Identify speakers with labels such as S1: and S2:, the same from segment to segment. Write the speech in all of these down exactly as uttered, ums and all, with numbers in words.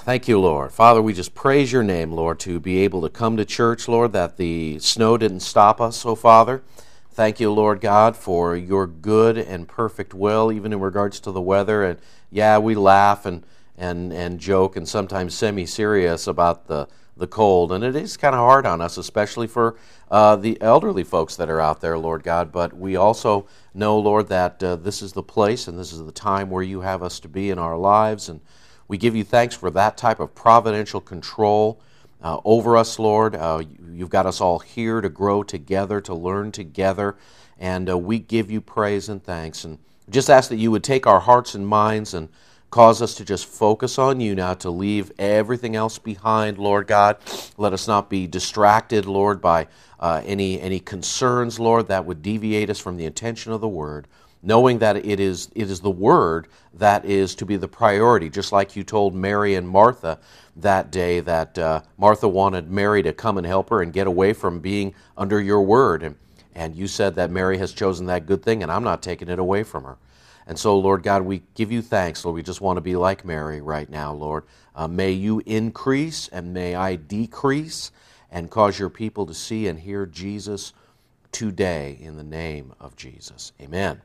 S1: Thank you, Lord. Father, we just praise your name, Lord, to be able to come to church, Lord, that the snow didn't stop us, oh Father. Thank you, Lord God, for your good and perfect will, even in regards to the weather. And yeah, we laugh and and, and joke and sometimes semi-serious about the, the cold. And it is kind of hard on us, especially for uh, the elderly folks that are out there, Lord God. But we also know, Lord, that uh, this is the place and this is the time where you have us to be in our lives. And we give you thanks for that type of providential control uh, over us, Lord. Uh, you've got us all here to grow together, to learn together, and uh, we give you praise and thanks. And just ask that you would take our hearts and minds and cause us to just focus on you now, to leave everything else behind, Lord God. Let us not be distracted, Lord, by uh, any, any concerns, Lord, that would deviate us from the intention of the Word, knowing that it is it is the Word that is to be the priority, just like you told Mary and Martha that day that uh, Martha wanted Mary to come and help her and get away from being under your Word. And, and you said that Mary has chosen that good thing, and I'm not taking it away from her. And so, Lord God, we give you thanks, Lord. We just want to be like Mary right now, Lord. Uh, may you increase, and may I decrease, and cause your people to see and hear Jesus today in the name of Jesus. Amen.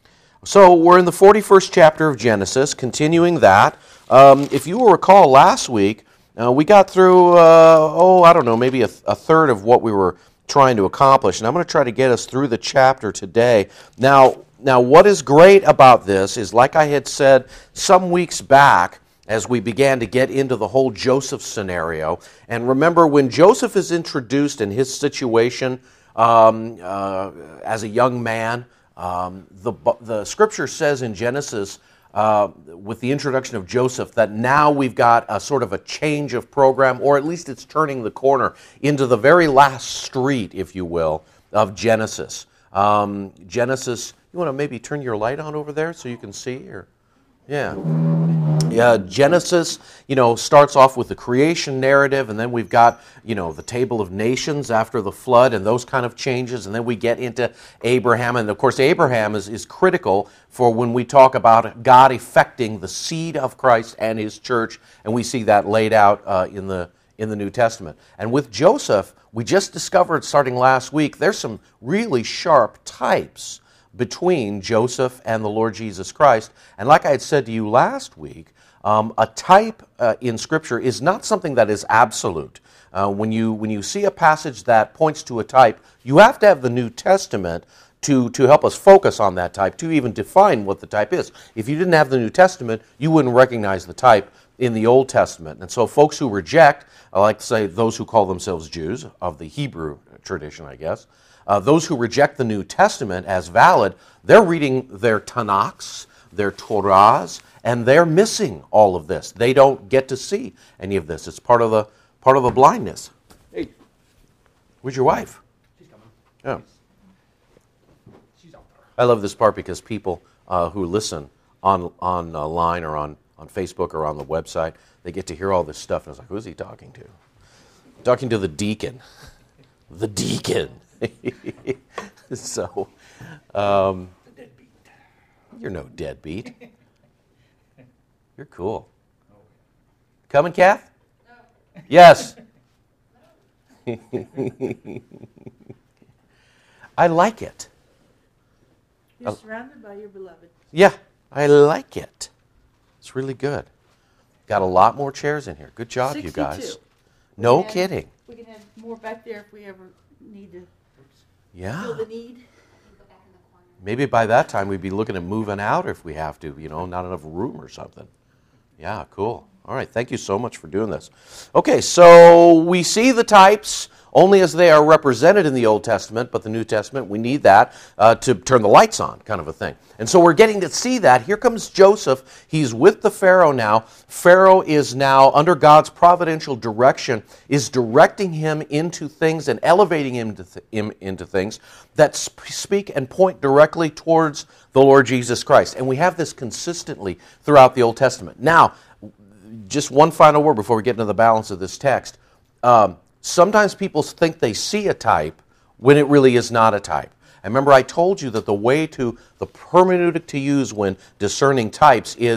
S1: So we're in the forty-first chapter of Genesis, continuing that. Um, if you will recall last week, uh, we got through, uh, oh, I don't know, maybe a, a third of what we were trying to accomplish. And I'm going to try to get us through the chapter today. Now, now, what is great about this is, like I had said some weeks back, as we began to get into the whole Joseph scenario, and remember when Joseph is introduced in his situation um, uh, as a young man, Um, the, the scripture says in Genesis, uh, with the introduction of Joseph, that now we've got a sort of a change of program, or at least it's turning the corner into the very last street, if you will, of Genesis. Um, Genesis, you want to maybe turn your light on over there so you can see? Or, yeah. Yeah, Genesis, you know, starts off with the creation narrative, and then we've got, you know, the table of nations after the flood and those kind of changes, and then we get into Abraham, and of course Abraham is, is critical for when we talk about God effecting the seed of Christ and his church, and we see that laid out uh, in the in the New Testament. And with Joseph, we just discovered starting last week, there's some really sharp types between Joseph and the Lord Jesus Christ. And like I had said to you last week, um, a type uh, in Scripture is not something that is absolute. Uh, when you when you see a passage that points to a type, you have to have the New Testament to, to help us focus on that type, to even define what the type is. If you didn't have the New Testament, you wouldn't recognize the type in the Old Testament. And so folks who reject, I like to say those who call themselves Jews, of the Hebrew tradition, I guess, Uh, those who reject the New Testament as valid, they're reading their Tanakhs, their Torahs, and they're missing all of this. They don't get to see any of this. It's part of the part of the blindness. Hey, where's your wife?
S2: She's coming.
S1: Yeah.
S2: She's out there.
S1: I love this part because people uh, who listen on online or on, on Facebook or on the website, they get to hear all this stuff, and it's like, who's he talking to? Talking to the deacon. The deacon. so, um, you're no deadbeat. You're cool. Coming, Kath? No. Yes. I like it.
S3: You're surrounded by your beloved.
S1: Yeah, I like it. It's really good. Got a lot more chairs in here. Good job, you guys. No
S3: We can
S1: kidding.
S3: Have, we can have more back there if we ever need to
S1: Yeah.
S3: feel the need.
S1: Maybe by that time we'd be looking at moving out if we have to, you know, not enough room or something. Yeah, cool. All right, thank you so much for doing this. Okay, so we see the types only as they are represented in the Old Testament, but the New Testament, we need that uh, to turn the lights on, kind of a thing. And so we're getting to see that. Here comes Joseph. He's with the Pharaoh now. Pharaoh is now, under God's providential direction, is directing him into things and elevating him, to th- him into things that sp- speak and point directly towards the Lord Jesus Christ. And we have this consistently throughout the Old Testament. Now, just one final word before we get into the balance of this text. Um, Sometimes people think they see a type when it really is not a type. And remember, I told you that the way to, the hermeneutic to use when discerning types is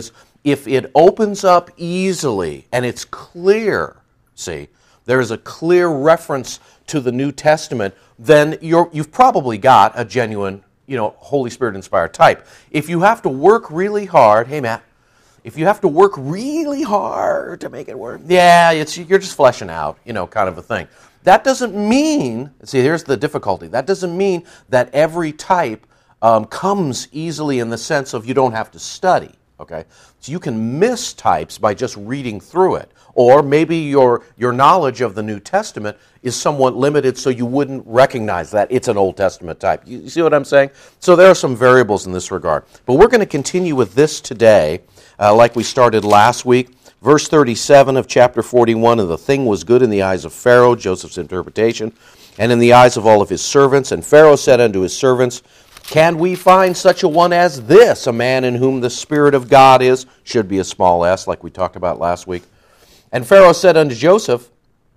S1: if it opens up easily and it's clear, see, there is a clear reference to the New Testament, then you're, you've probably got a genuine, you know, Holy Spirit-inspired type. If you have to work really hard, hey, Matt, if you have to work really hard to make it work, yeah, it's you're just fleshing out, you know, kind of a thing. That doesn't mean, see, here's the difficulty. That doesn't mean that every type um, comes easily in the sense of you don't have to study, okay? So you can miss types by just reading through it. Or maybe your, your knowledge of the New Testament is somewhat limited so you wouldn't recognize that it's an Old Testament type. You, you see what I'm saying? So there are some variables in this regard. But we're going to continue with this today, uh, like we started last week. Verse thirty-seven of chapter forty-one, and the thing was good in the eyes of Pharaoh, Joseph's interpretation, and in the eyes of all of his servants. And Pharaoh said unto his servants, can we find such a one as this, a man in whom the Spirit of God is? Should be a small s, like we talked about last week. And Pharaoh said unto Joseph,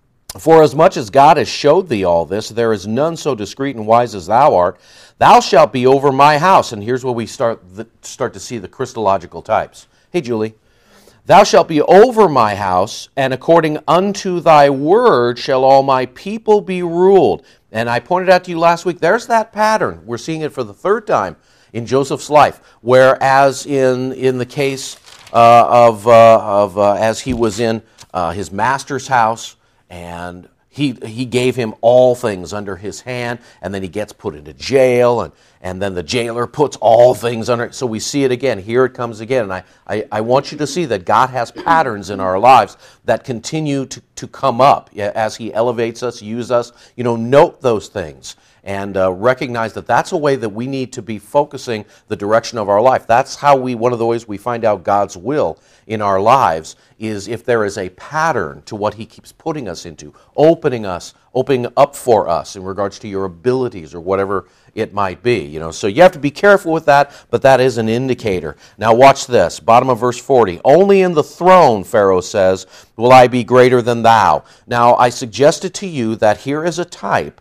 S1: for as much as God has showed thee all this, there is none so discreet and wise as thou art. Thou shalt be over my house. And here's where we start the, start to see the Christological types. Hey, Julie. Thou shalt be over my house, and according unto thy word shall all my people be ruled. And I pointed out to you last week, there's that pattern. We're seeing it for the third time in Joseph's life. Whereas in, in the case uh, of, uh, of uh, as he was in uh, his master's house, and he he gave him all things under his hand, and then he gets put into jail, and, and then the jailer puts all things under it. So we see it again. Here it comes again. And I, I, I want you to see that God has patterns in our lives that continue to, to come up as he elevates us, uses us. You know, note those things and uh, recognize that that's a way that we need to be focusing the direction of our life. That's how we, one of the ways we find out God's will in our lives is if there is a pattern to what he keeps putting us into, opening us, opening up for us in regards to your abilities or whatever it might be. You know, so you have to be careful with that, but that is an indicator. Now watch this, bottom of verse forty. Only in the throne, Pharaoh says, will I be greater than thou. Now I suggested to you that here is a type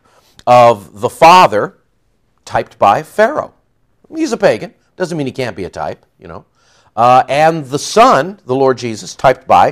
S1: of the Father typed by Pharaoh. He's a pagan. Doesn't mean he can't be a type, you know. Uh, and the Son, the Lord Jesus, typed by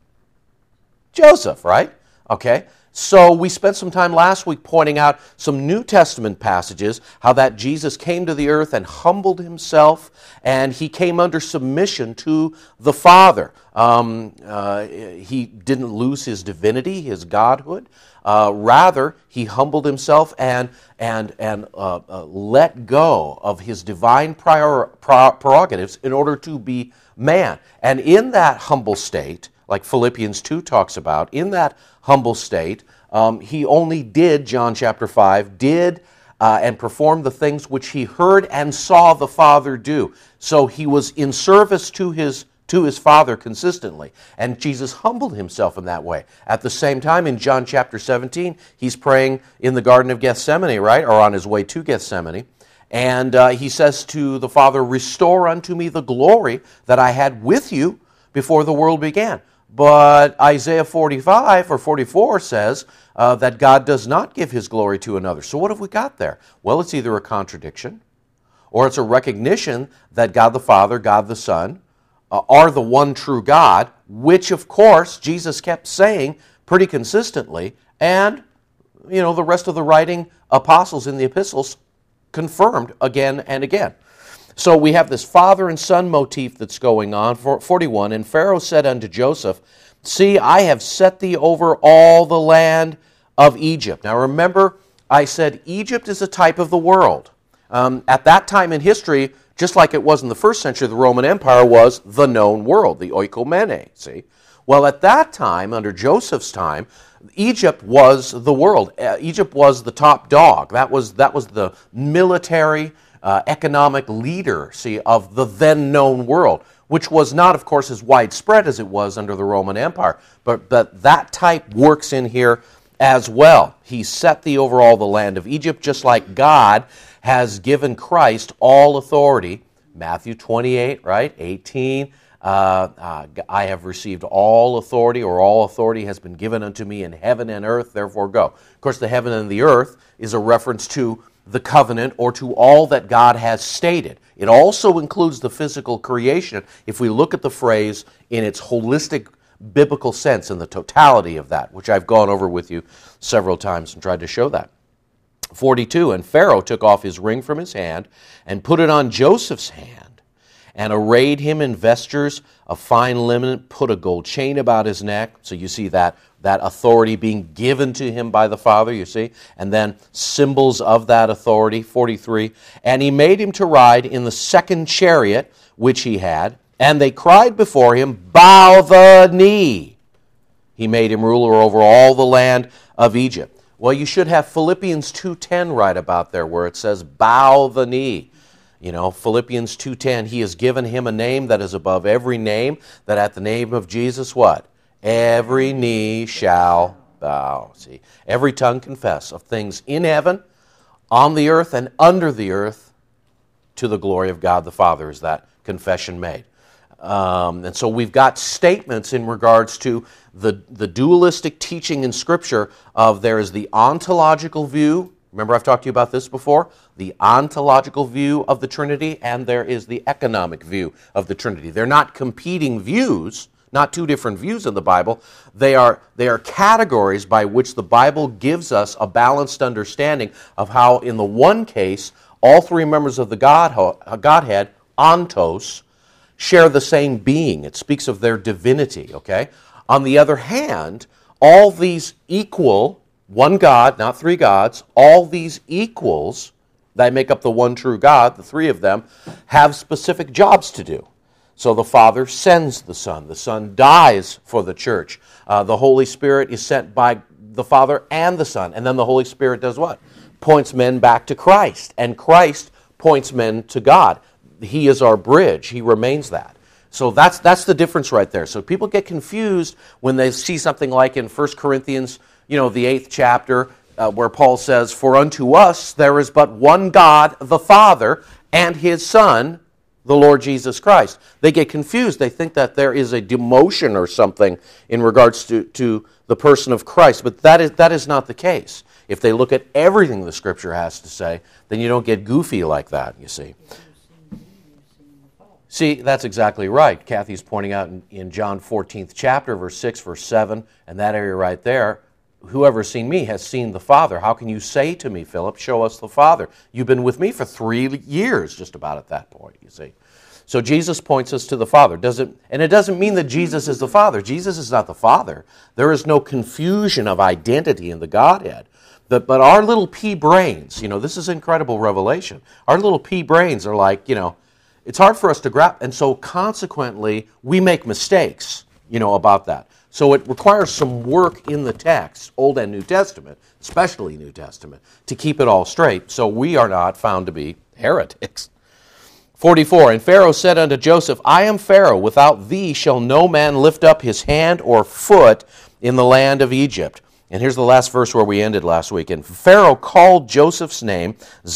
S1: Joseph, right? Okay. So we spent some time last week pointing out some New Testament passages, how that Jesus came to the earth and humbled himself, and he came under submission to the Father. Um, uh, he didn't lose his divinity, his godhood. Uh, rather, he humbled himself and and and uh, uh, let go of his divine prior, prior, prerogatives in order to be man. And in that humble state, like Philippians two talks about, in that humble state, um, he only did, John chapter five, did uh, and performed the things which he heard and saw the Father do. So he was in service to his to his Father consistently. And Jesus humbled himself in that way. At the same time, in John chapter seventeen, he's praying in the Garden of Gethsemane, right? Or on his way to Gethsemane. And uh, he says to the Father, restore unto me the glory that I had with you before the world began. But Isaiah forty-five or forty-four says uh, that God does not give his glory to another. So what have we got there? Well, it's either a contradiction or it's a recognition that God the Father, God the Son, Uh, are the one true God, which of course Jesus kept saying pretty consistently, and you know the rest of the writing apostles in the epistles confirmed again and again. So we have this father and son motif that's going on. For forty-one, and Pharaoh said unto Joseph, see, I have set thee over all the land of Egypt. Now remember, I said Egypt is a type of the world. Um, at that time in history, just like it was in the first century, the Roman Empire was the known world, the oikomene, see? Well, at that time, under Joseph's time, Egypt was the world. Uh, Egypt was the top dog. That was, that was the military, uh, economic leader, see, of the then known world, which was not, of course, as widespread as it was under the Roman Empire. But, but that type works in here as well. He set thee over all the land of Egypt, just like God has given Christ all authority. Matthew twenty-eight, right? eighteen. Uh, uh, I have received all authority, or all authority has been given unto me in heaven and earth, therefore go. Of course, the heaven and the earth is a reference to the covenant or to all that God has stated. It also includes the physical creation if we look at the phrase in its holistic biblical sense and the totality of that, which I've gone over with you several times and tried to show that. forty-two, and Pharaoh took off his ring from his hand and put it on Joseph's hand and arrayed him in vestures of fine linen, put a gold chain about his neck. So you see that that authority being given to him by the Father, you see, and then symbols of that authority, forty-three. And he made him to ride in the second chariot which he had, and they cried before him, bow the knee. He made him ruler over all the land of Egypt. Well, you should have Philippians two ten right about there where it says, bow the knee. You know, Philippians two ten, he has given him a name that is above every name, that at the name of Jesus, what? Every knee shall bow. See, every tongue confess of things in heaven, on the earth, and under the earth, to the glory of God the Father is that confession made. Um, and so we've got statements in regards to the, the dualistic teaching in Scripture of there is the ontological view. Remember I've talked to you about this before? The ontological view of the Trinity, and there is the economic view of the Trinity. They're not competing views, not two different views in the Bible. They are, they are categories by which the Bible gives us a balanced understanding of how in the one case, all three members of the God, Godhead, ontos, share the same being. It speaks of their divinity, okay? On the other hand, all these equal, one God, not three gods, all these equals that make up the one true God, the three of them, have specific jobs to do. So the Father sends the Son. The Son dies for the church. Uh, the Holy Spirit is sent by the Father and the Son. And then the Holy Spirit does what? Points men back to Christ. And Christ points men to God. He is our bridge. He remains that. So that's that's the difference right there. So people get confused when they see something like in First Corinthians, you know, the eighth chapter, uh, where Paul says, for unto us there is but one God, the Father, and His Son, the Lord Jesus Christ. They get confused. They think that there is a demotion or something in regards to, to the person of Christ. But that is that is not the case. If they look at everything the Scripture has to say, then you don't get goofy like that, you see. See, that's exactly right. Kathy's pointing out in, in John fourteenth chapter, verse six, verse seven, and that area right there, whoever has seen me has seen the Father. How can you say to me, Philip, show us the Father? You've been with me for three years just about at that point, you see. So Jesus points us to the Father. Doesn't, and it doesn't mean that Jesus is the Father. Jesus is not the Father. There is no confusion of identity in the Godhead. But, but our little pea brains, you know, this is incredible revelation. Our little pea brains are like, you know, it's hard for us to grasp, and so consequently, we make mistakes, you know, about that. So it requires some work in the text, Old and New Testament, especially New Testament, to keep it all straight, so we are not found to be heretics. forty-four, and Pharaoh said unto Joseph, I am Pharaoh, without thee shall no man lift up his hand or foot in the land of Egypt. And here's the last verse where we ended last week. And Pharaoh called Joseph's name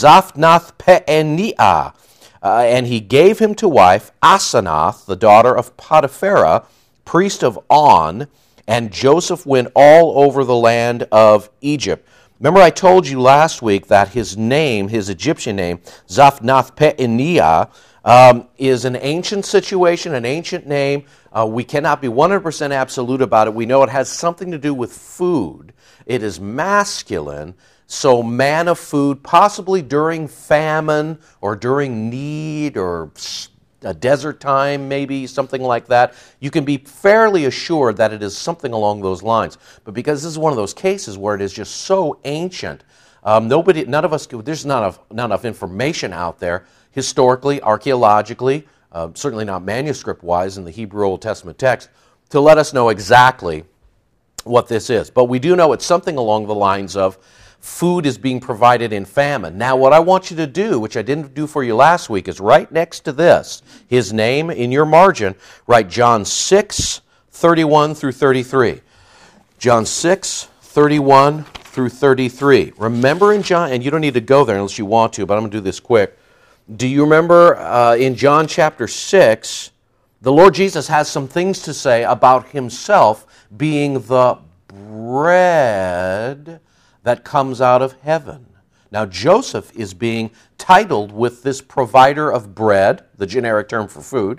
S1: Zaphnath-Paaneah, Uh, and he gave him to wife Asenath, the daughter of Potipharah, priest of On, and Joseph went all over the land of Egypt. Remember I told you last week that his name, his Egyptian name, Zaphnath-Paaneah, um, is an ancient situation, an ancient name. Uh, we cannot be one hundred percent absolute about it. We know it has something to do with food. It is masculine. So man of food, possibly during famine or during need or a desert time, maybe something like that. You can be fairly assured that it is something along those lines. But because this is one of those cases where it is just so ancient, um, nobody, none of us, there's not enough, not enough information out there, historically, archaeologically, uh, certainly not manuscript-wise in the Hebrew Old Testament text, to let us know exactly what this is. But we do know it's something along the lines of food is being provided in famine. Now, what I want you to do, which I didn't do for you last week, is right next to this, his name in your margin, write John six, thirty-one through thirty-three. John six, thirty-one through thirty-three. Remember in John, and you don't need to go there unless you want to, but I'm going to do this quick. Do you remember uh, in John chapter six, the Lord Jesus has some things to say about himself being the bread that comes out of heaven. Now, Joseph is being titled with this provider of bread, the generic term for food,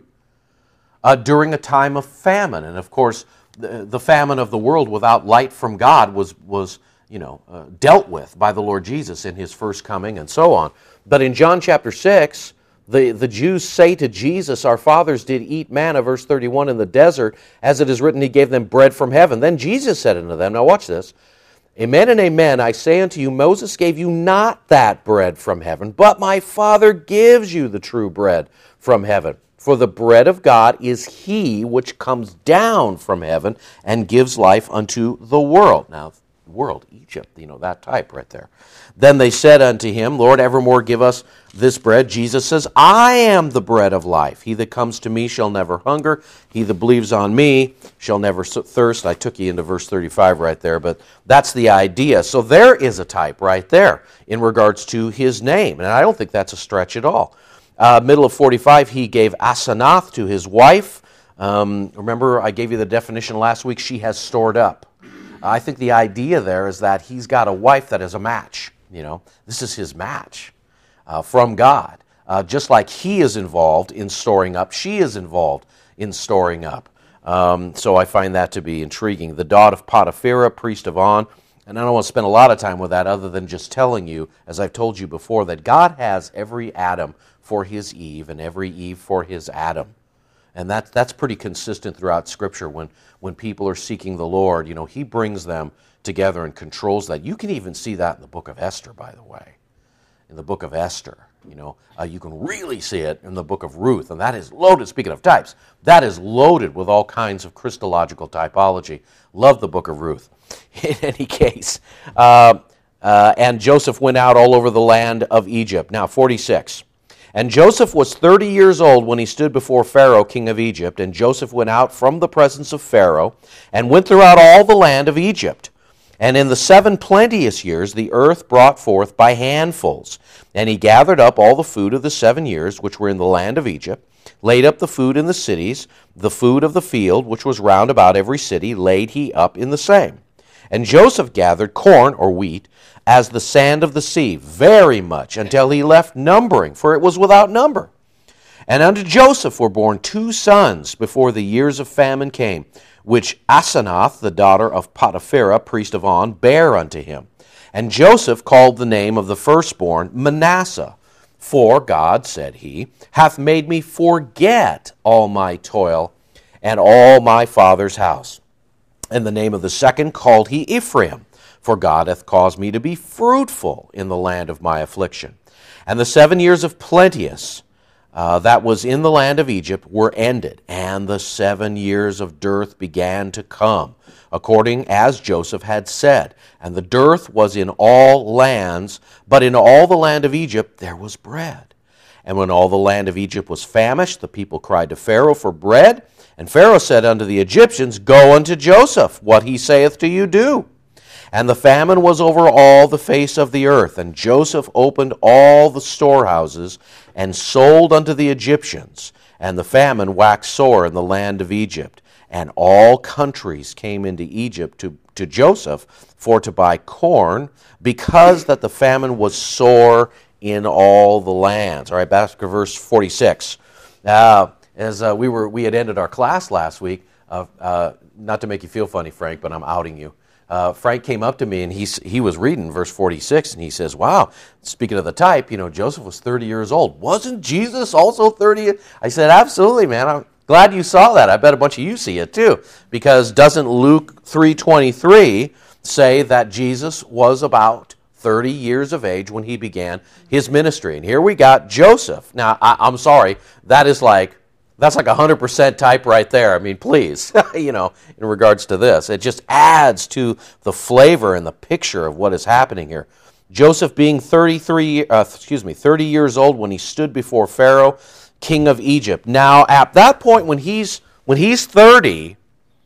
S1: uh, during a time of famine. And of course, the, the famine of the world without light from God was, was you know, uh, dealt with by the Lord Jesus in his first coming and so on. But in John chapter six, the, the Jews say to Jesus, our fathers did eat manna, verse thirty-one, in the desert, as it is written, he gave them bread from heaven. Then Jesus said unto them, now watch this, amen and amen, I say unto you, Moses gave you not that bread from heaven, but my Father gives you the true bread from heaven. For the bread of God is he which comes down from heaven and gives life unto the world. Now, world, Egypt, you know, that type right there. Then they said unto him, Lord, evermore give us this bread. Jesus says, I am the bread of life. He that comes to me shall never hunger. He that believes on me shall never thirst. I took you into verse thirty-five right there, but that's the idea. So there is a type right there in regards to his name, and I don't think that's a stretch at all. Uh, middle of forty-five, he gave Asenath to his wife. Um, remember, I gave you the definition last week. She has stored up. I think the idea there is that he's got a wife that is a match. You know, this is his match uh, from God. Uh, just like he is involved in storing up, she is involved in storing up. Um, so I find that to be intriguing. The daughter of Potipharah, priest of On. And I don't want to spend a lot of time with that other than just telling you, as I've told you before, that God has every Adam for his Eve and every Eve for his Adam. And that, that's pretty consistent throughout Scripture. When, when people are seeking the Lord, you know, he brings them together and controls that. You can even see that in the book of Esther, by the way. In the book of Esther, you know, uh, you can really see it in the book of Ruth. And that is loaded, speaking of types, that is loaded with all kinds of Christological typology. Love the book of Ruth. In any case, uh, uh, and Joseph went out all over the land of Egypt. Now, forty-six. And Joseph was thirty years old when he stood before Pharaoh, king of Egypt. And Joseph went out from the presence of Pharaoh and went throughout all the land of Egypt. And in the seven plenteous years the earth brought forth by handfuls. And he gathered up all the food of the seven years which were in the land of Egypt, laid up the food in the cities, the food of the field which was round about every city, laid he up in the same. And Joseph gathered corn or wheat as the sand of the sea, very much, until he left numbering, for it was without number. And unto Joseph were born two sons before the years of famine came, which Asenath, the daughter of Potipharah, priest of On, bare unto him. And Joseph called the name of the firstborn Manasseh, for God, said he, hath made me forget all my toil and all my father's house. And the name of the second called he Ephraim, for God hath caused me to be fruitful in the land of my affliction. And the seven years of plenteous uh, that was in the land of Egypt were ended, and the seven years of dearth began to come, according as Joseph had said. And the dearth was in all lands, but in all the land of Egypt there was bread. And when all the land of Egypt was famished, the people cried to Pharaoh for bread. And Pharaoh said unto the Egyptians, Go unto Joseph, what he saith to you do. And the famine was over all the face of the earth. And Joseph opened all the storehouses and sold unto the Egyptians. And the famine waxed sore in the land of Egypt. And all countries came into Egypt to, to Joseph for to buy corn, because that the famine was sore in all the lands. All right, back to verse forty-six. Uh, as uh, we were, we had ended our class last week, uh, uh, not to make you feel funny, Frank, but I'm outing you. Uh, Frank came up to me, and he, he was reading verse forty-six, and he says, wow, speaking of the type, you know, Joseph was thirty years old. Wasn't Jesus also thirty? I said, absolutely, man. I'm glad you saw that. I bet a bunch of you see it too, because doesn't Luke three twenty-three say that Jesus was about thirty years of age when he began his ministry? And here we got Joseph. Now, I, I'm sorry, that is like, that's like one hundred percent type right there. I mean, please, you know, in regards to this. It just adds to the flavor and the picture of what is happening here. Joseph being thirty-three, uh, excuse me, thirty years old when he stood before Pharaoh, king of Egypt. Now, at that point, when he's when he's thirty,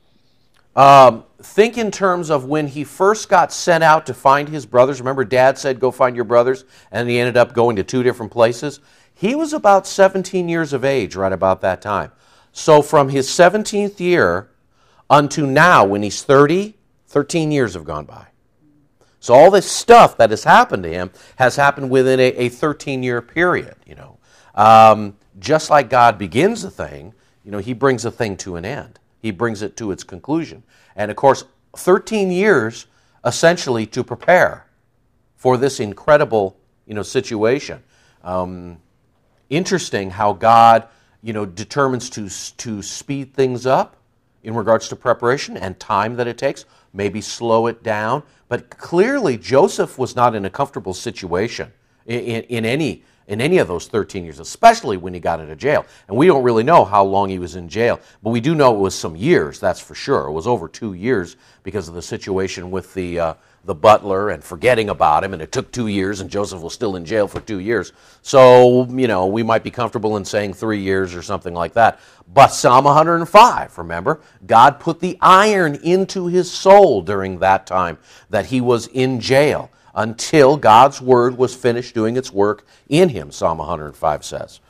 S1: um, think in terms of when he first got sent out to find his brothers. Remember, Dad said, go find your brothers, and he ended up going to two different places. He was about seventeen years of age right about that time. So from his seventeenth year unto now, when he's thirty, thirteen years have gone by. So all this stuff that has happened to him has happened within a, a thirteen-year period, you know. Um, just like God begins a thing, you know, he brings a thing to an end. He brings it to its conclusion. And of course, thirteen years essentially to prepare for this incredible, you know, situation. Um, interesting how God, you know, determines to, to speed things up in regards to preparation and time that it takes, maybe slow it down. But clearly, Joseph was not in a comfortable situation in, in, in any in any of those thirteen years, especially when he got into jail. And we don't really know how long he was in jail, but we do know it was some years, that's for sure. It was over two years because of the situation with the uh, the butler and forgetting about him, and it took two years, and Joseph was still in jail for two years. So, you know, we might be comfortable in saying three years or something like that. But Psalm one hundred five, remember, God put the iron into his soul during that time that he was in jail, until God's word was finished doing its work in him, Psalm one hundred five says.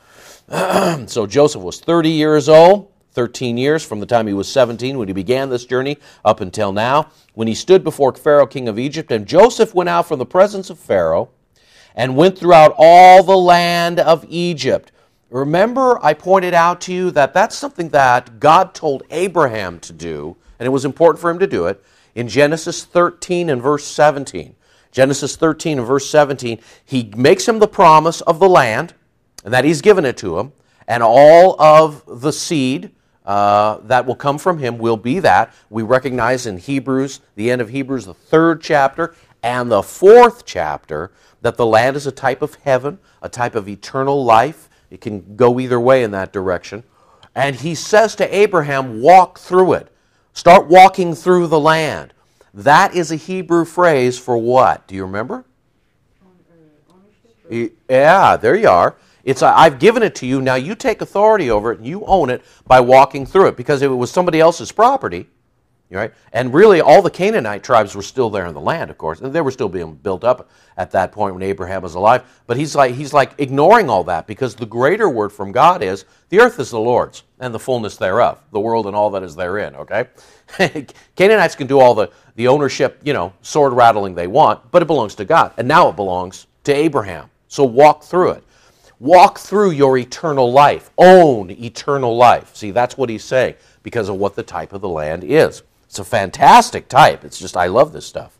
S1: So Joseph was thirty years old, thirteen years from the time he was seventeen when he began this journey up until now, when he stood before Pharaoh, king of Egypt. And Joseph went out from the presence of Pharaoh and went throughout all the land of Egypt. Remember, I pointed out to you that that's something that God told Abraham to do, and it was important for him to do it, in Genesis thirteen and verse seventeen. Genesis thirteen and verse seventeen, he makes him the promise of the land, and that he's given it to him, and all of the seed uh, that will come from him will be that. We recognize in Hebrews, the end of Hebrews, the third chapter, and the fourth chapter, that the land is a type of heaven, a type of eternal life. It can go either way in that direction. And he says to Abraham, walk through it. Start walking through the land. That is a Hebrew phrase for what? Do you remember? Yeah, there you are. It's a, I've given it to you, now you take authority over it and you own it by walking through it. Because if it was somebody else's property, right? And really all the Canaanite tribes were still there in the land, of course. And they were still being built up at that point when Abraham was alive. But he's like he's like ignoring all that, because the greater word from God is, the earth is the Lord's and the fullness thereof, the world and all that is therein, okay? Canaanites can do all the, the ownership, you know, sword rattling they want, but it belongs to God. And now it belongs to Abraham. So walk through it. Walk through your eternal life. Own eternal life. See, that's what he's saying because of what the type of the land is. It's a fantastic type. It's just, I love this stuff.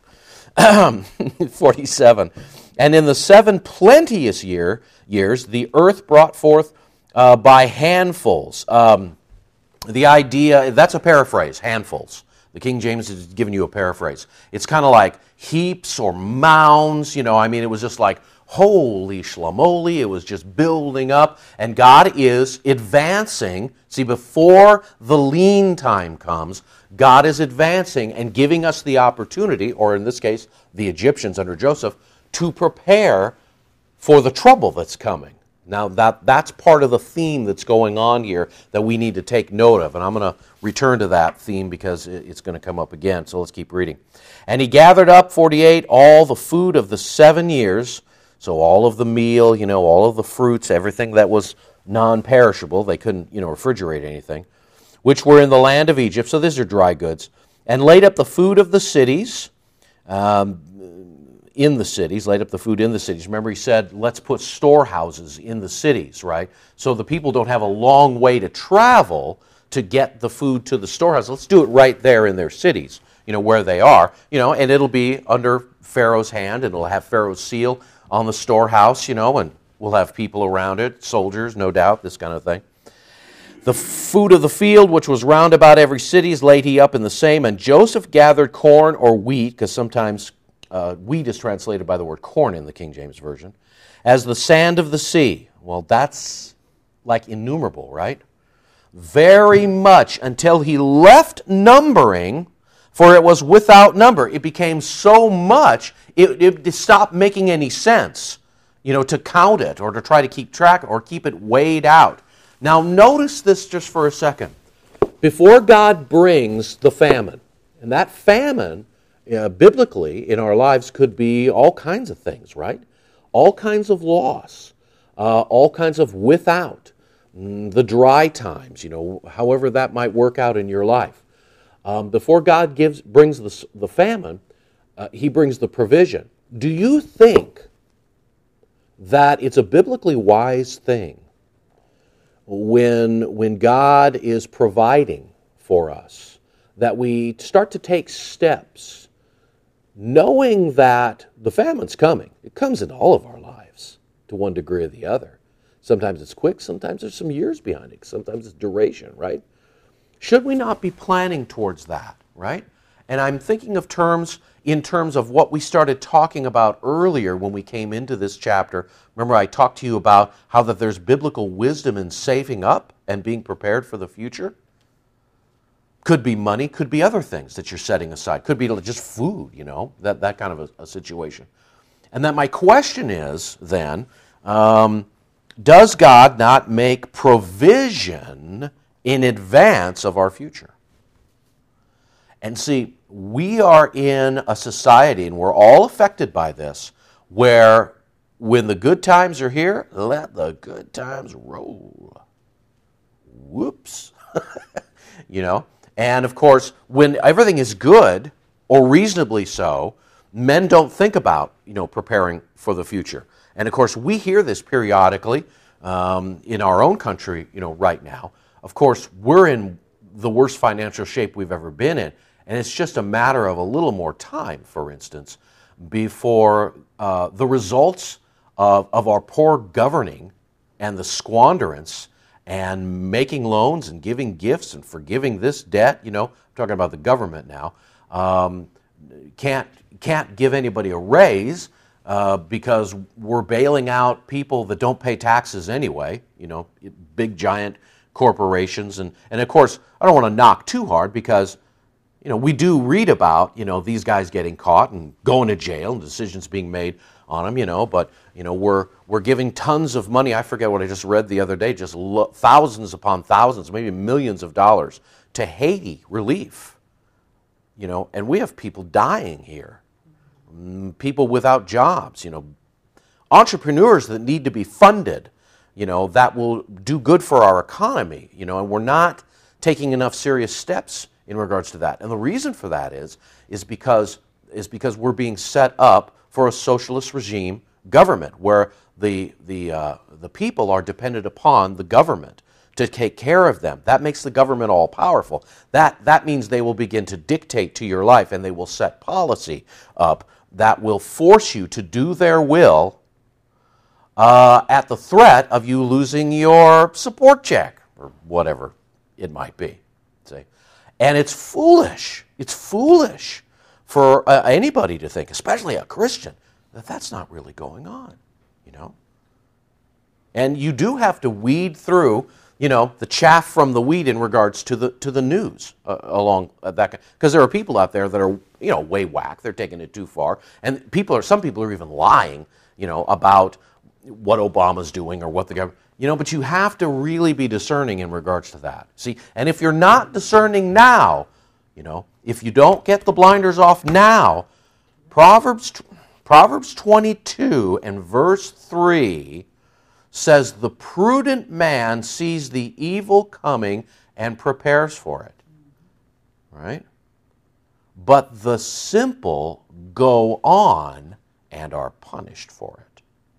S1: forty-seven. And in the seven plenteous year years, the earth brought forth uh, by handfuls. Um, the idea, that's a paraphrase, handfuls. The King James is giving you a paraphrase. It's kind of like heaps or mounds, you know, I mean, it was just like, holy shlamoli, it was just building up, and God is advancing. See, before the lean time comes, God is advancing and giving us the opportunity, or in this case, the Egyptians under Joseph, to prepare for the trouble that's coming. Now, that, that's part of the theme that's going on here that we need to take note of, and I'm going to return to that theme because it's going to come up again, so let's keep reading. And he gathered up, forty-eight, all the food of the seven years, so all of the meal, you know, all of the fruits, everything that was non-perishable, they couldn't, you know, refrigerate anything, which were in the land of Egypt, so these are dry goods, and laid up the food of the cities, um, in the cities, laid up the food in the cities. Remember, he said, let's put storehouses in the cities, right? So the people don't have a long way to travel to get the food to the storehouse. Let's do it right there in their cities, you know, where they are, you know, and it'll be under Pharaoh's hand, and it'll have Pharaoh's seal on the storehouse, you know, and we'll have people around it, soldiers, no doubt, this kind of thing. The food of the field, which was round about every city, is laid he up in the same. And Joseph gathered corn or wheat, because sometimes uh, wheat is translated by the word corn in the King James Version, as the sand of the sea. Well, that's like innumerable, right? Very much, until he left numbering, for it was without number. It became so much, it, it stopped making any sense, you know, to count it or to try to keep track or keep it weighed out. Now, notice this just for a second. Before God brings the famine, and that famine, uh, biblically, in our lives could be all kinds of things, right? All kinds of loss, uh, all kinds of without, mm, the dry times, you know, however that might work out in your life. Um, before God gives brings the, the famine, Uh, he brings the provision. Do you think that it's a biblically wise thing when, when God is providing for us, that we start to take steps knowing that the famine's coming? It comes in all of our lives to one degree or the other. Sometimes it's quick, sometimes there's some years behind it, sometimes it's duration, right? Should we not be planning towards that, right? And I'm thinking of terms in terms of what we started talking about earlier when we came into this chapter. Remember, I talked to you about how that there's biblical wisdom in saving up and being prepared for the future. Could be money, could be other things that you're setting aside. Could be just food, you know, that, that kind of a, a situation. And then my question is then, um, does God not make provision in advance of our future? And see, we are in a society, and we're all affected by this, where when the good times are here, let the good times roll. Whoops. You know? And of course, when everything is good, or reasonably so, men don't think about, you know, preparing for the future. And of course, we hear this periodically um, in our own country, you know, right now. Of course, we're in the worst financial shape we've ever been in. And it's just a matter of a little more time, for instance, before uh, the results of, of our poor governing and the squanderance and making loans and giving gifts and forgiving this debt, you know, I'm talking about the government now, um, can't, can't give anybody a raise uh, because we're bailing out people that don't pay taxes anyway, you know, big giant corporations. And, and of course, I don't want to knock too hard because, you know, we do read about, you know, these guys getting caught and going to jail and decisions being made on them, you know, but, you know, we're we're giving tons of money. I forget what I just read the other day, just lo- thousands upon thousands, maybe millions of dollars to Haiti relief, you know, and we have people dying here, people without jobs, you know, entrepreneurs that need to be funded, you know, that will do good for our economy, you know, and we're not taking enough serious steps in regards to that. And the reason for that is, is because is because we're being set up for a socialist regime government where the the uh, the people are dependent upon the government to take care of them. That makes the government all powerful. That that means they will begin to dictate to your life, and they will set policy up that will force you to do their will uh, at the threat of you losing your support check or whatever it might be. See? And it's foolish. It's foolish for uh, anybody to think, especially a Christian, that that's not really going on, you know. And you do have to weed through, you know, the chaff from the wheat in regards to the to the news uh, along uh, that, because there are people out there that are, you know, way whack. They're taking it too far, and people are some people are even lying, you know, about what Obama's doing or what the government. You know, but you have to really be discerning in regards to that. See, and if you're not discerning now, you know, if you don't get the blinders off now, Proverbs Proverbs twenty-two and verse three says, "The prudent man sees the evil coming and prepares for it." Right? But the simple go on and are punished for it.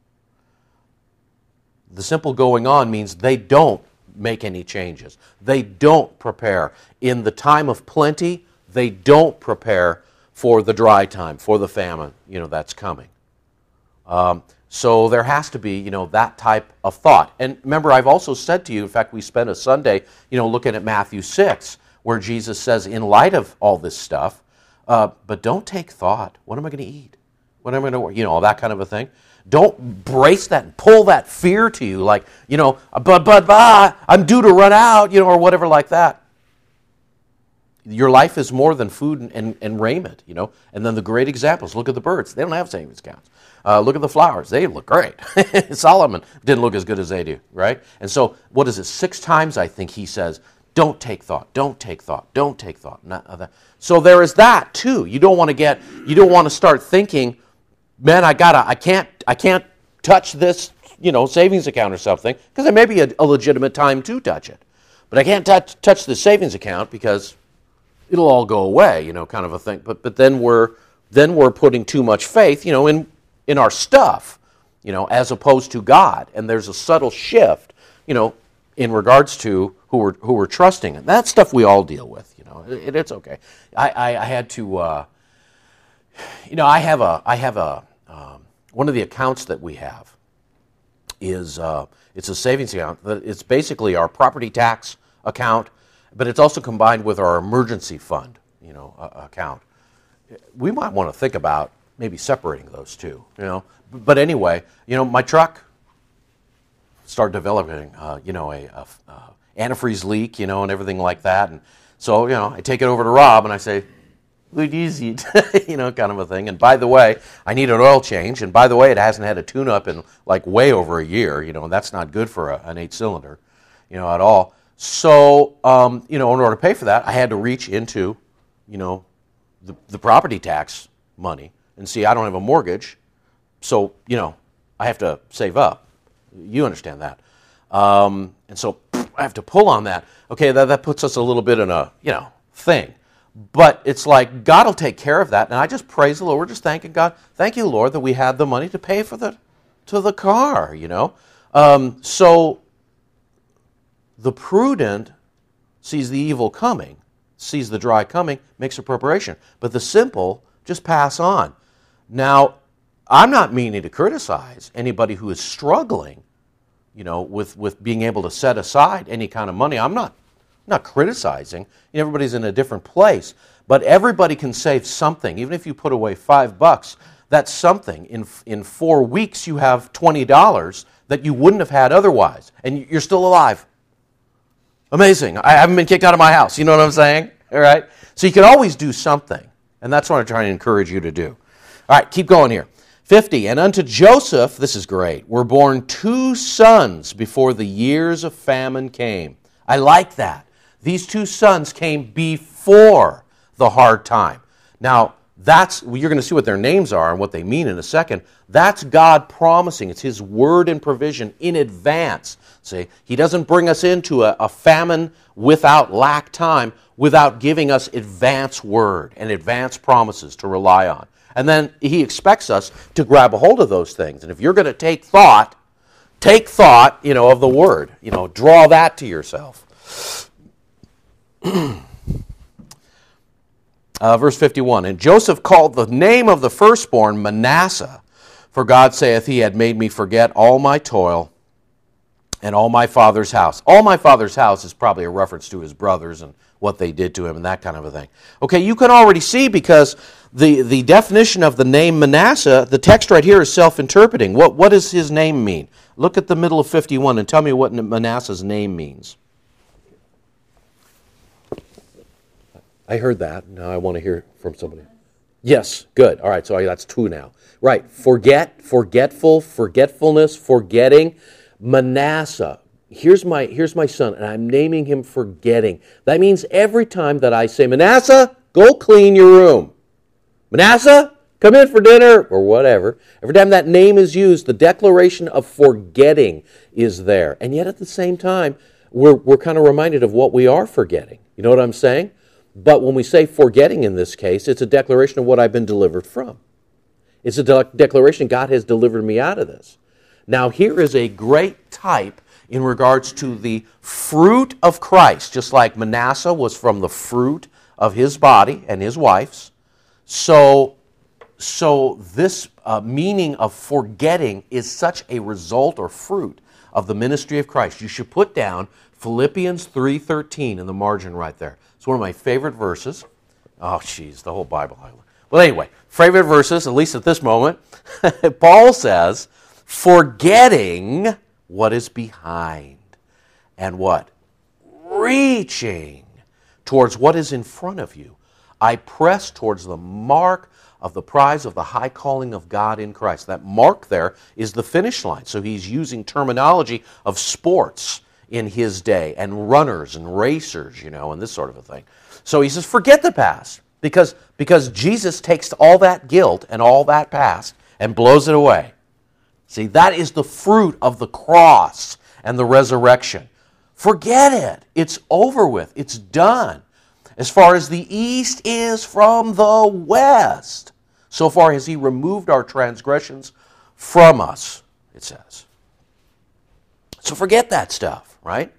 S1: The simple going on means they don't make any changes. They don't prepare. In the time of plenty, they don't prepare for the dry time, for the famine, you know, that's coming. Um, so there has to be, you know, that type of thought. And remember, I've also said to you, in fact, we spent a Sunday, you know, looking at Matthew six, where Jesus says, in light of all this stuff, uh, but don't take thought. What am I going to eat? What am I going to, you know, all that kind of a thing. Don't brace that and pull that fear to you, like, you know, but, but, but, I'm due to run out, you know, or whatever like that. Your life is more than food and, and, and raiment, you know. And then the great examples, look at the birds. They don't have savings accounts. Uh, look at the flowers. They look great. Solomon didn't look as good as they do, right? And so, what is it? Six times, I think he says, don't take thought, don't take thought, don't take thought. Not, uh, so there is that, too. You don't want to get, you don't want to start thinking, man, I gotta, I can't, I can't touch this, you know, savings account or something, because there may be a, a legitimate time to touch it, but I can't touch touch the savings account because it'll all go away, you know, kind of a thing. But but then we're then we're putting too much faith, you know, in, in our stuff, you know, as opposed to God. And there's a subtle shift, you know, in regards to who we're, who we're trusting. And that's stuff we all deal with, you know. It, it's okay. I, I, I had to, uh, you know, I have a, I have a, um, one of the accounts that we have is, uh, it's a savings account. It's basically our property tax account, but it's also combined with our emergency fund, you know, uh, account. We might want to think about maybe separating those two, you know. But anyway, you know, my truck started developing, uh, you know, a, a, a antifreeze leak, you know, and everything like that. And so, you know, I take it over to Rob and I say, "What is it?" you know, kind of a thing. And by the way, I need an oil change. And by the way, it hasn't had a tune-up in like way over a year, you know, and that's not good for a, an eight-cylinder, you know, at all. So, um, you know, in order to pay for that, I had to reach into, you know, the, the property tax money and see, I don't have a mortgage, so, you know, I have to save up. You understand that. Um, and so I have to pull on that. Okay, that, that puts us a little bit in a, you know, thing. But it's like God will take care of that, and I just praise the Lord. We're just thanking God. Thank you, Lord, that we had the money to pay for the to the car, you know. Um, so the prudent sees the evil coming, sees the dry coming, makes a preparation. But the simple just pass on. Now, I'm not meaning to criticize anybody who is struggling, you know, with, with being able to set aside any kind of money. I'm not not criticizing. Everybody's in a different place. But everybody can save something. Even if you put away five bucks, that's something. In in four weeks, you have twenty dollars that you wouldn't have had otherwise. And you're still alive. Amazing. I haven't been kicked out of my house. You know what I'm saying? All right? So you can always do something. And that's what I'm trying to encourage you to do. All right, keep going here. fifty, and unto Joseph, this is great, were born two sons before the years of famine came. I like that. These two sons came before the hard time. Now, that's, you're going to see what their names are and what they mean in a second. That's God promising. It's His word and provision in advance. See, He doesn't bring us into a, a famine without lack time, without giving us advance word and advance promises to rely on. And then He expects us to grab a hold of those things. And if you're going to take thought, take thought, you know, of the word. You know, draw that to yourself. Uh, verse fifty-one, and Joseph called the name of the firstborn Manasseh, for God saith, He had made me forget all my toil and all my father's house. All my father's house is probably a reference to his brothers and what they did to him and that kind of a thing. Okay, you can already see, because the, the definition of the name Manasseh, the text right here is self-interpreting. What, what does his name mean? Look at the middle of fifty-one and tell me what Manasseh's name means. I heard that. Now I want to hear from somebody. Yes, good. All right, so that's two now. Right, forget, forgetful, forgetfulness, forgetting. Manasseh. Here's my, here's my son, and I'm naming him forgetting. That means every time that I say, Manasseh, go clean your room. Manasseh, come in for dinner, or whatever. Every time that name is used, the declaration of forgetting is there. And yet at the same time, we're, we're kind of reminded of what we are forgetting. You know what I'm saying? But when we say forgetting in this case, it's a declaration of what I've been delivered from. It's a de- declaration God has delivered me out of this. Now here is a great type in regards to the fruit of Christ. Just like Manasseh was from the fruit of his body and his wife's. So, so this uh, meaning of forgetting is such a result or fruit of the ministry of Christ. You should put down Philippians three thirteen in the margin right there. It's one of my favorite verses. Oh, geez, the whole Bible. Well, anyway, favorite verses, at least at this moment. Paul says, forgetting what is behind and what? Reaching towards what is in front of you. I press towards the mark of the prize of the high calling of God in Christ. That mark there is the finish line. So he's using terminology of sports in his day, and runners and racers, you know, and this sort of a thing. So he says, forget the past, because, because Jesus takes all that guilt and all that past and blows it away. See, that is the fruit of the cross and the resurrection. Forget it. It's over with. It's done. As far as the east is from the west, So far has he removed our transgressions from us, it says. So forget that stuff, right?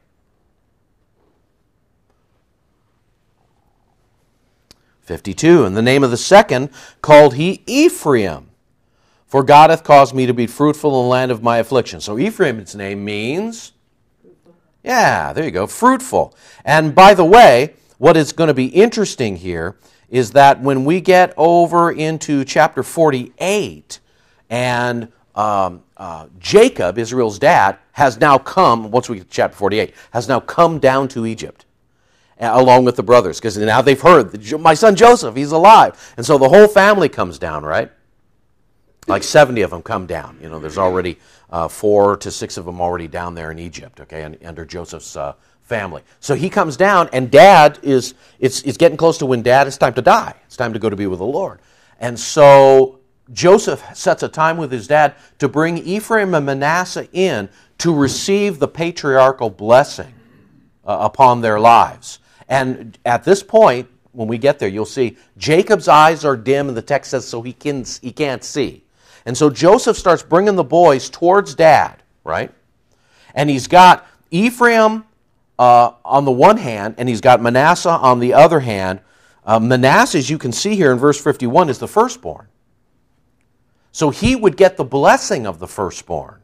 S1: fifty-two, in the name of the second called he Ephraim, for God hath caused me to be fruitful in the land of my affliction. So Ephraim's name means, yeah, there you go, fruitful. And by the way, what is going to be interesting here is that when we get over into chapter forty-eight, and um, uh, Jacob, Israel's dad, has now come, once we get to chapter forty-eight, has now come down to Egypt, along with the brothers, because now they've heard, my son Joseph, he's alive. And so the whole family comes down, right? Like seventy of them come down. You know, there's already uh, four to six of them already down there in Egypt, okay, and, under Joseph's uh, family. So he comes down, and dad is, it's, it's getting close to when dad, it's time to die. It's time to go to be with the Lord. And so Joseph sets a time with his dad to bring Ephraim and Manasseh in to receive the patriarchal blessing uh, upon their lives. And at this point, when we get there, you'll see Jacob's eyes are dim, and the text says so he, can, he can't see. And so Joseph starts bringing the boys towards dad, right? And he's got Ephraim uh, on the one hand, and he's got Manasseh on the other hand. Uh, Manasseh, as you can see here in verse fifty-one, is the firstborn. So he would get the blessing of the firstborn.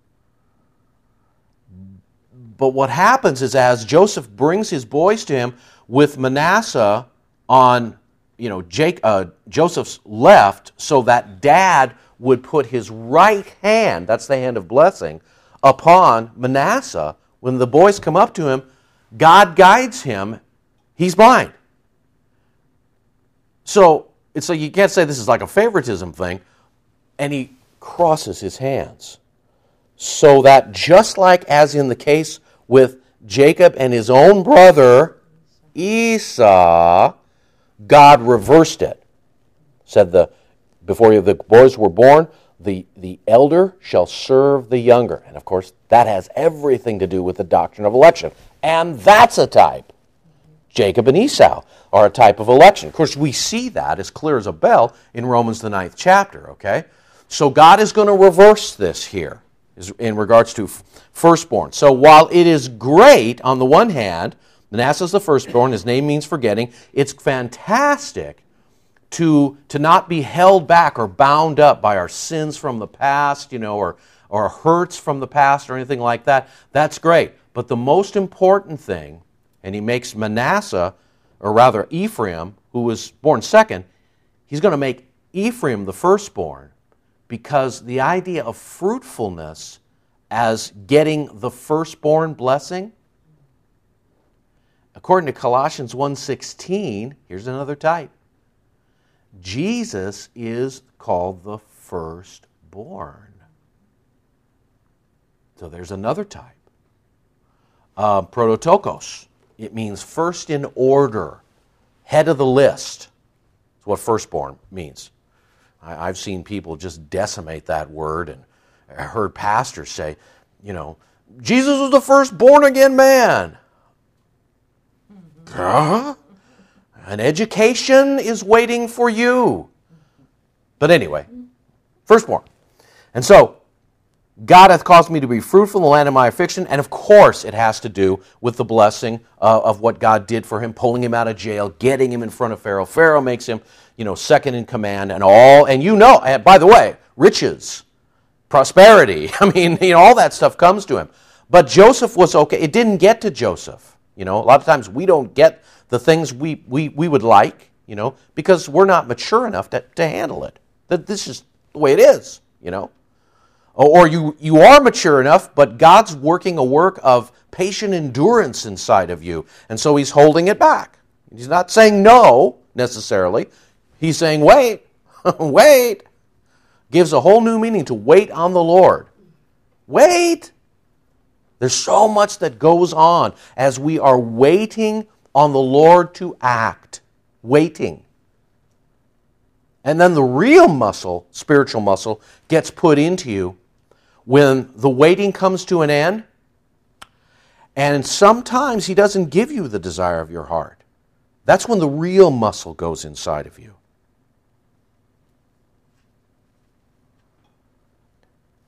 S1: But what happens is, as Joseph brings his boys to him with Manasseh on, you know, Jake, uh, Joseph's left, so that dad would put his right hand, that's the hand of blessing, upon Manasseh. When the boys come up to him, God guides him. He's blind. So it's like you can't say this is like a favoritism thing. And he crosses his hands, so that just like as in the case with Jacob and his own brother Esau, God reversed it. Said the before the boys were born, the, the elder shall serve the younger. And of course, that has everything to do with the doctrine of election. And that's a type. Jacob and Esau are a type of election. Of course, we see that as clear as a bell in Romans the ninth chapter, okay? So God is going to reverse this here in regards to firstborn. So while it is great on the one hand, Manasseh is the firstborn, his name means forgetting, it's fantastic to, to not be held back or bound up by our sins from the past, you know, or, or hurts from the past or anything like that. That's great. But the most important thing, and he makes Manasseh, or rather Ephraim, who was born second, he's going to make Ephraim the firstborn, because the idea of fruitfulness as getting the firstborn blessing, according to Colossians one sixteen, here's another type. Jesus is called the firstborn. So there's another type. Uh, prototokos. It means first in order, head of the list. That's what firstborn means. I, I've seen people just decimate that word, and I heard pastors say, you know, Jesus was the first born-again man. Huh? An education is waiting for you. But anyway, firstborn. And so, God hath caused me to be fruitful in the land of my affliction, and of course it has to do with the blessing uh, of what God did for him, pulling him out of jail, getting him in front of Pharaoh. Pharaoh makes him, you know, second in command, and all, and you know, and by the way, riches, prosperity, I mean, you know, all that stuff comes to him. But Joseph was okay. It didn't get to Joseph. You know, a lot of times we don't get the things we, we, we would like, you know, because we're not mature enough to, to handle it. That this is the way it is, you know. Or you, you are mature enough, but God's working a work of patient endurance inside of you, and so he's holding it back. He's not saying no, necessarily. He's saying wait, wait. Gives a whole new meaning to wait on the Lord. Wait. There's so much that goes on as we are waiting on the Lord to act. Waiting. And then the real muscle, spiritual muscle, gets put into you when the waiting comes to an end, and sometimes he doesn't give you the desire of your heart. That's when the real muscle goes inside of you.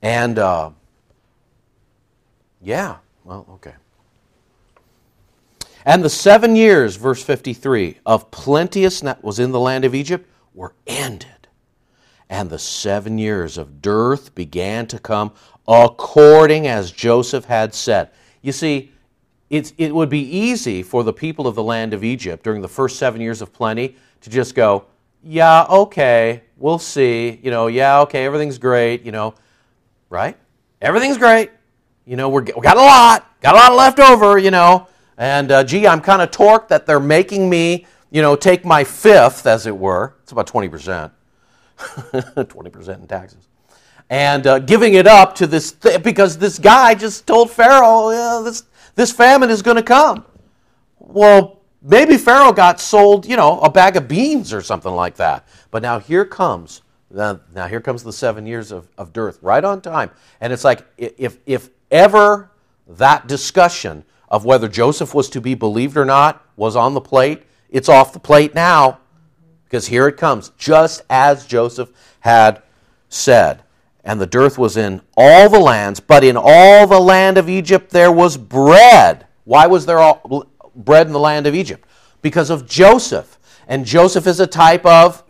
S1: And, uh, yeah, well, okay. And the seven years, verse fifty-three, of plenteousness that was in the land of Egypt were ended. And the seven years of dearth began to come according as Joseph had said. You see, it's, it would be easy for the people of the land of Egypt during the first seven years of plenty to just go, yeah, okay, we'll see. You know, yeah, okay, everything's great, you know, right? Everything's great. You know, we're, we got a lot, got a lot left over, you know. And, uh, gee, I'm kind of torqued that they're making me, you know, take my fifth, as it were. It's about twenty percent. twenty percent in taxes. And uh, giving it up to this, th- because this guy just told Pharaoh, yeah, this, this famine is going to come. Well, maybe Pharaoh got sold, you know, a bag of beans or something like that. But now here comes, now here comes the seven years of, of dearth, right on time. And it's like, if if ever that discussion of whether Joseph was to be believed or not was on the plate, it's off the plate now. Because here it comes, just as Joseph had said. And the dearth was in all the lands, but in all the land of Egypt there was bread. Why was there all bread in the land of Egypt? Because of Joseph. And Joseph is a type of...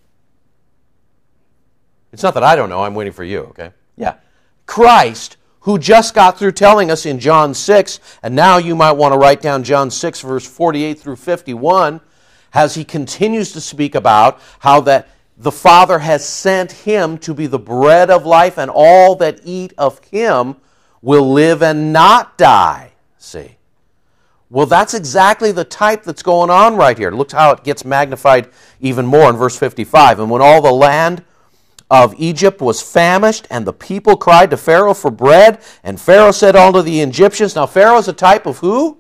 S1: It's not that I don't know, I'm waiting for you, okay? Yeah. Christ, who just got through telling us in John six, and now you might want to write down John six, verse forty-eight through fifty-one, as he continues to speak about how that the Father has sent him to be the bread of life, and all that eat of him will live and not die. See? Well, that's exactly the type that's going on right here. Look how it gets magnified even more in verse fifty-five. And when all the land of Egypt was famished, and the people cried to Pharaoh for bread, and Pharaoh said unto the Egyptians, now Pharaoh's a type of who?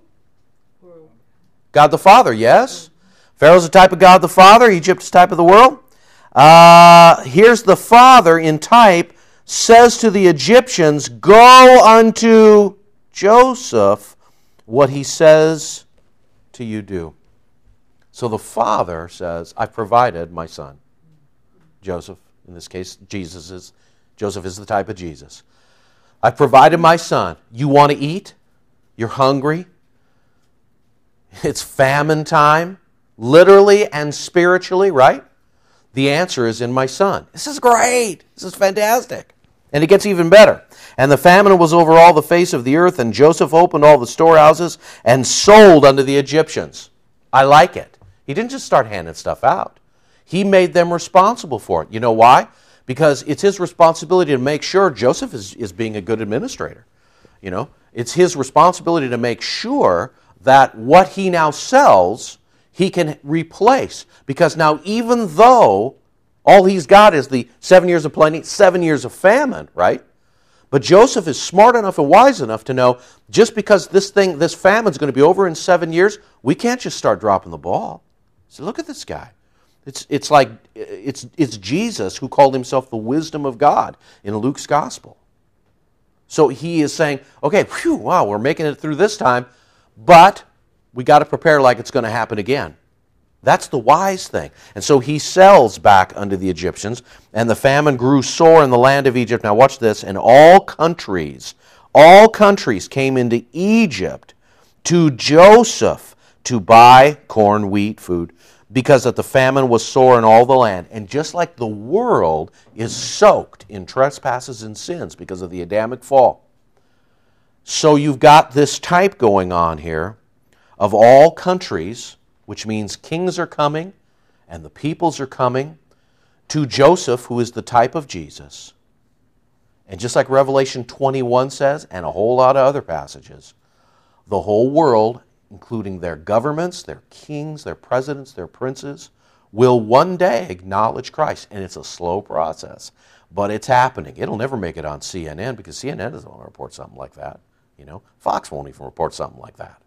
S1: God the Father, yes? Pharaoh's a type of God the Father, Egypt is a type of the world. Uh, here's the Father in type, says to the Egyptians, go unto Joseph what he says to you do. So the Father says, I've provided my son, Joseph. In this case, Jesus is, Joseph is the type of Jesus. I've provided my son. You want to eat? You're hungry? It's famine time, literally and spiritually, right? The answer is in my son. This is great. This is fantastic. And it gets even better. And the famine was over all the face of the earth, and Joseph opened all the storehouses and sold unto the Egyptians. I like it. He didn't just start handing stuff out. He made them responsible for it. You know why? Because it's his responsibility to make sure Joseph is, is being a good administrator. You know, it's his responsibility to make sure that what he now sells, he can replace. Because now even though all he's got is the seven years of plenty, seven years of famine, right? But Joseph is smart enough and wise enough to know just because this thing, this famine's going to be over in seven years, we can't just start dropping the ball. So look at this guy. It's it's like it's it's Jesus who called himself the wisdom of God in Luke's gospel. So he is saying, okay, whew, wow, we're making it through this time, but we got to prepare like it's going to happen again. That's the wise thing. And so he sells back unto the Egyptians, and the famine grew sore in the land of Egypt. Now watch this, and all countries, all countries came into Egypt to Joseph to buy corn, wheat, food, because that the famine was sore in all the land. And just like the world is soaked in trespasses and sins because of the Adamic fall, so you've got this type going on here of all countries, which means kings are coming and the peoples are coming to Joseph, who is the type of Jesus. And just like Revelation twenty-one says, and a whole lot of other passages, the whole world, including their governments, their kings, their presidents, their princes, will one day acknowledge Christ. And it's a slow process, but it's happening. It'll never make it on C N N because C N N doesn't want to report something like that. You know, Fox won't even report something like that.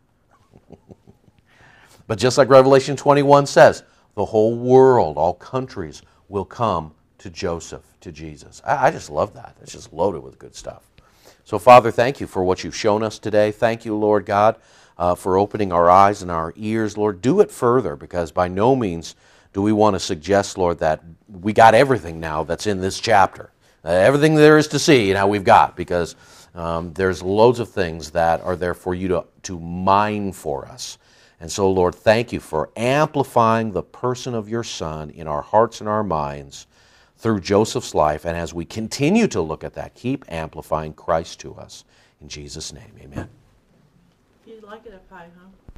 S1: But just like Revelation twenty-one says, the whole world, all countries will come to Joseph, to Jesus. I, I just love that. It's just loaded with good stuff. So, Father, thank you for what you've shown us today. Thank you, Lord God, uh, for opening our eyes and our ears. Lord, do it further, because by no means do we want to suggest, Lord, that we got everything now that's in this chapter. uh, everything there is to see, you know, we've got, because um, there's loads of things that are there for you to, to mine for us. And so, Lord, thank you for amplifying the person of your Son in our hearts and our minds through Joseph's life. And as we continue to look at that, keep amplifying Christ to us. In Jesus' name, amen.
S3: You like it up high, huh?